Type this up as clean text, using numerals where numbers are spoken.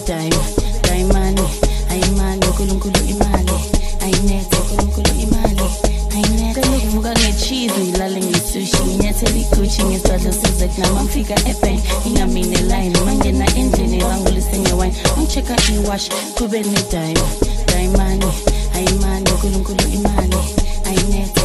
dayimani ayimani uNkulunkulu imali ayinethe uNkulunkulu imali ayinethe kaloku ngecheese ngilale ngisushi nginyathela igucci ngesadlo sizek nama ngifika ebank ingamine line mangena endlini bangulise ngewine ngichecka iwash kube nedayimani ayimani uNkulunkulu imali ayinethe